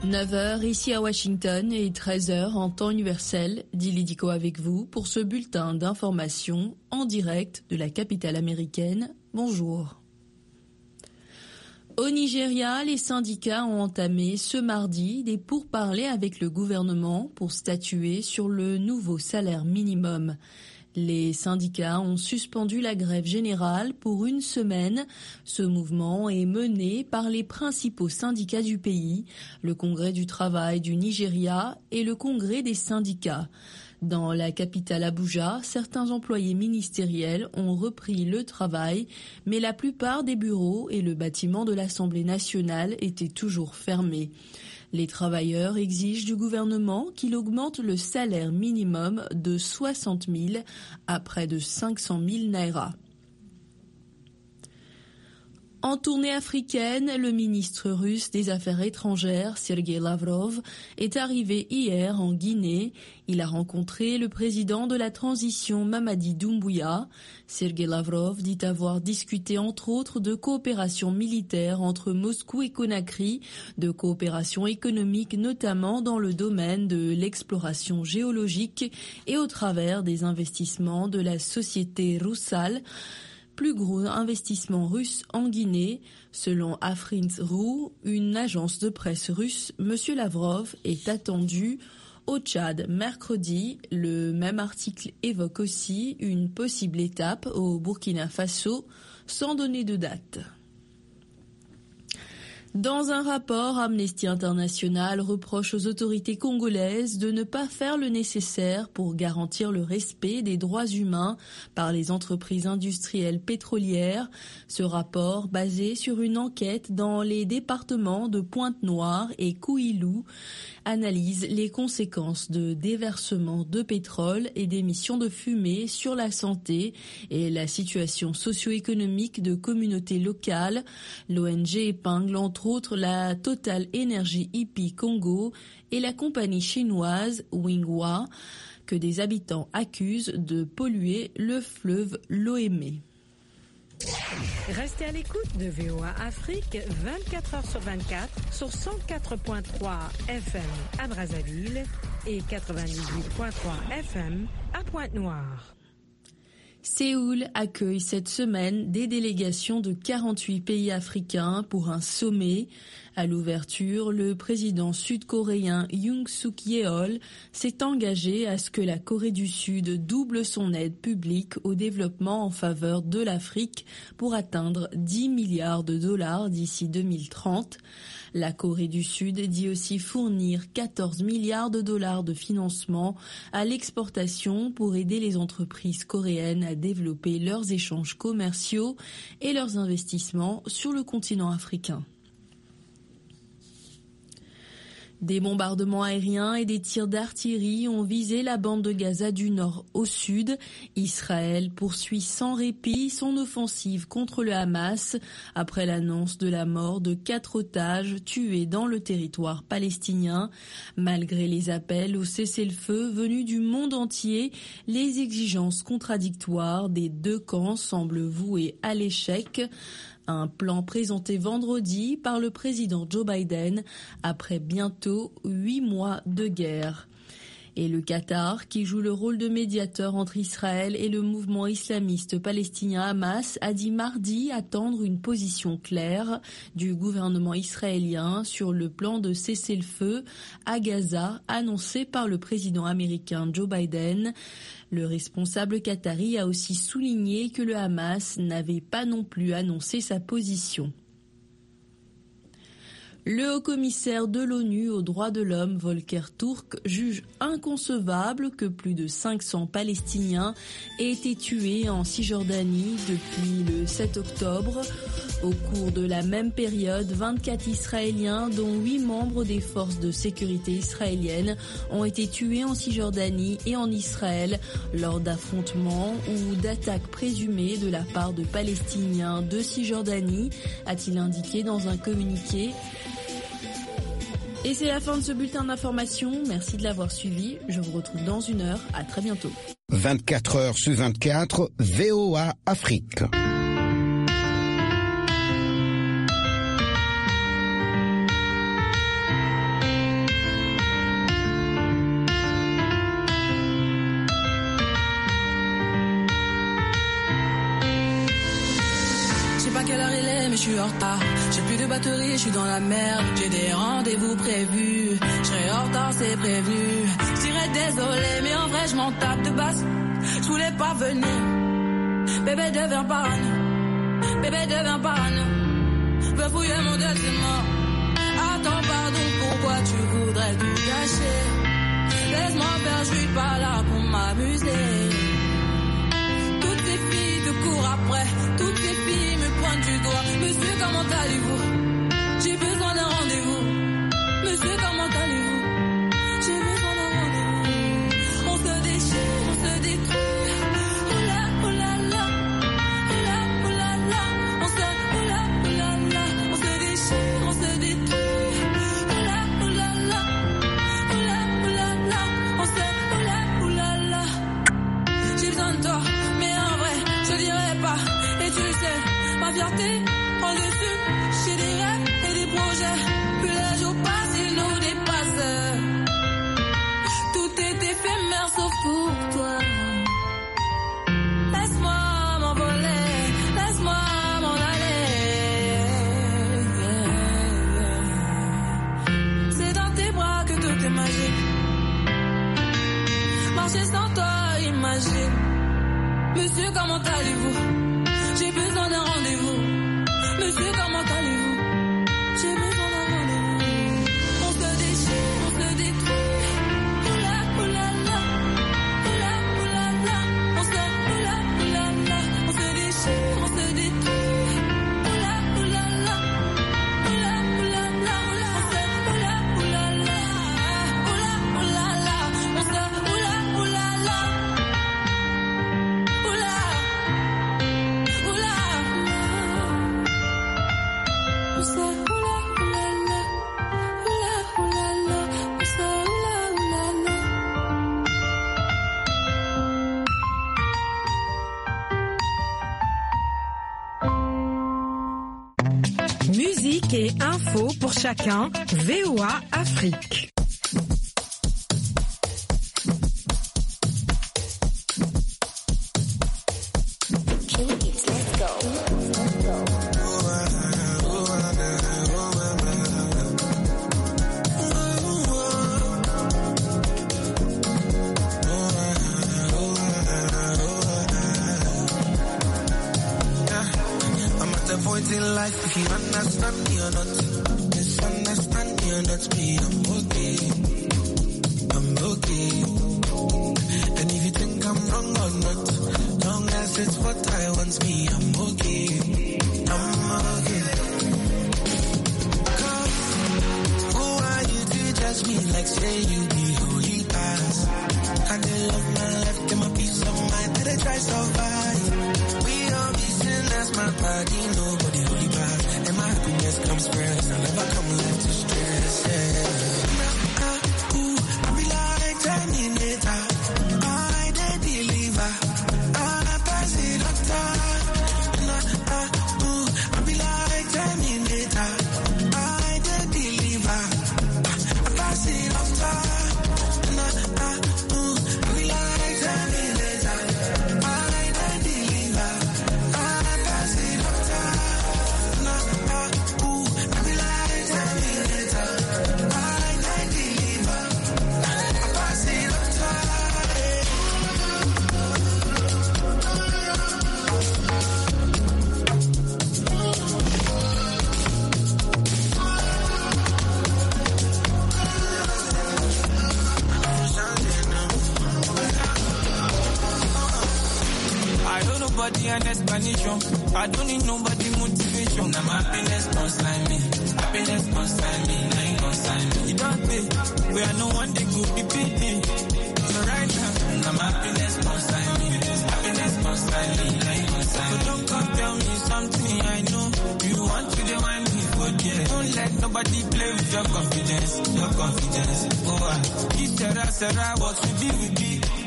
9h ici à Washington et 13h en temps universel. Dili Diko avec vous pour ce bulletin d'information en direct de la capitale américaine. Bonjour. Au Nigeria, les syndicats ont entamé ce mardi des pourparlers avec le gouvernement pour statuer sur le nouveau salaire minimum. Les syndicats ont suspendu la grève générale pour une semaine. Ce mouvement est mené par les principaux syndicats du pays, le Congrès du travail du Nigeria et le Congrès des syndicats. Dans la capitale Abuja, certains employés ministériels ont repris le travail, mais la plupart des bureaux et le bâtiment de l'Assemblée nationale étaient toujours fermés. Les travailleurs exigent du gouvernement qu'il augmente le salaire minimum de 60 000 à près de 500 000 naira. En tournée africaine, le ministre russe des Affaires étrangères, Sergei Lavrov, est arrivé hier en Guinée. Il a rencontré le président de la transition Mamadi Doumbouya. Sergei Lavrov dit avoir discuté entre autres de coopération militaire entre Moscou et Conakry, de coopération économique notamment dans le domaine de l'exploration géologique et au travers des investissements de la société Rusal, plus gros investissement russe en Guinée. Selon Afrints.ru, une agence de presse russe, M. Lavrov est attendu au Tchad mercredi. Le même article évoque aussi une possible étape au Burkina Faso, sans donner de date. Dans un rapport, Amnesty International reproche aux autorités congolaises de ne pas faire le nécessaire pour garantir le respect des droits humains par les entreprises industrielles pétrolières. Ce rapport, basé sur une enquête dans les départements de Pointe-Noire et Kouilou, analyse les conséquences de déversement de pétrole et d'émissions de fumée sur la santé et la situation socio-économique de communautés locales. L'ONG épingle entre autres la Total Energy EP Congo et la compagnie chinoise Winghua, que des habitants accusent de polluer le fleuve Loémé. Restez à l'écoute de VOA Afrique 24h/24 sur 104.3 FM à Brazzaville et 98.3 FM à Pointe-Noire. Séoul accueille cette semaine des délégations de 48 pays africains pour un sommet. À l'ouverture, le président sud-coréen Yoon Suk-yeol s'est engagé à ce que la Corée du Sud double son aide publique au développement en faveur de l'Afrique pour atteindre 10 milliards de dollars d'ici 2030. La Corée du Sud dit aussi fournir 14 milliards de dollars de financement à l'exportation pour aider les entreprises coréennes à développer leurs échanges commerciaux et leurs investissements sur le continent africain. Des bombardements aériens et des tirs d'artillerie ont visé la bande de Gaza du nord au sud. Israël poursuit sans répit son offensive contre le Hamas après l'annonce de la mort de 4 otages tués dans le territoire palestinien. Malgré les appels au cessez-le-feu venus du monde entier, les exigences contradictoires des deux camps semblent vouées à l'échec. Un plan présenté vendredi par le président Joe Biden après bientôt 8 mois de guerre. Et le Qatar, qui joue le rôle de médiateur entre Israël et le mouvement islamiste palestinien Hamas, a dit mardi attendre une position claire du gouvernement israélien sur le plan de cessez-le-feu à Gaza annoncé par le président américain Joe Biden. Le responsable qatari a aussi souligné que le Hamas n'avait pas non plus annoncé sa position. Le haut-commissaire de l'ONU aux droits de l'homme, Volker Turk, juge inconcevable que plus de 500 Palestiniens aient été tués en Cisjordanie depuis le 7 octobre. Au cours de la même période, 24 Israéliens, dont 8 membres des forces de sécurité israéliennes, ont été tués en Cisjordanie et en Israël lors d'affrontements ou d'attaques présumées de la part de Palestiniens de Cisjordanie, a-t-il indiqué dans un communiqué. Et c'est la fin de ce bulletin d'information. Merci de l'avoir suivi. Je vous retrouve dans 1 heure. À très bientôt. 24 heures sur 24, VOA Afrique. mais je suis en retard. J'ai plus de batterie, je suis dans la merde. J'ai des rendez-vous prévus. Je serai en retard, c'est prévenu. Je dirais désolé, mais en vrai je m'en tape de base. Je voulais pas venir. Bébé devient parano. Bébé devient parano. Veux fouiller mon document. Attends, pardon, pourquoi tu voudrais tout gâcher? Laisse-moi faire, je suis pas là pour m'amuser. Toutes ces filles te courent après. Toutes ces filles me pointent du doigt. Monsieur, comment allez-vous? J'ai besoin d'un rendez-vous. Monsieur, comment allez-vous? J'ai besoin d'un rendez-vous. On se déchire, on se détruit. Oula, oula, la. Oula, oula, la. On se, oula, oula, la. On se déchire, on se détruit. Oula, oula, la. Oula, oula, la. On se, oula, oula, la. J'ai besoin de toi, mais en vrai, je dirais pas. Et tu sais, ma fierté prend le dessus. J'ai des rêves et des projets. Plus les jours passent, ils nous dépassent. Tout est éphémère sauf pour toi. Laisse-moi m'envoler, laisse-moi m'en aller. C'est dans tes bras que tout est magique. Marcher sans toi, imagine. Monsieur, comment allez-vous? J'ai besoin d'un rendez-vous. Monsieur, comment allez-vous? J'ai besoin d'un rendez-vous. On se déchire, on se détruit. Oula, oula, la. Oula, oula, la. On se, oula, oula, la. On se déchire, on se détruit. Oula, oula, la. Oula, oula, la. On se, oula, oula, la. Oula, oula, la. On se, oula, oula, la. Oula, oula, on se, oula, oula, la. Oula, oula, la. On se, oula, oula, la. Musique et info pour chacun, VOA Afrique. I'm at the point in life, if you understand me or not, misunderstand me or not, me, I'm okay. I'm okay. And if you think I'm wrong or not, long as it's what I want, me, I'm okay. I'm okay. Cause who are you to judge me like say you be holy past? And they love my life, get my peace of mind, that I try survive. We all be sinners, my body, nobody holy bad. And my happiness comes first, I never come left to stress, yeah. I be like Terminator, I dey deliver, I pass it up time. I be like Terminator, I dey deliver, I pass it up time. I be like Terminator, I dey deliver, I pass it up time. I be like Terminator, I dey deliver, I pass it up time. I don't nobody an explanation. I don't need nobody motivation. Now my happiness consign me. Happiness consign me. I ain't consign me. You don't pay. Where no one they could be paying. So right now my happiness consign me. Happiness consign me. I ain't consign me. So don't come tell me something I know. You want to demand me for there. Don't let nobody play with your confidence. Your confidence. Oh, Sarah, what we be, we be.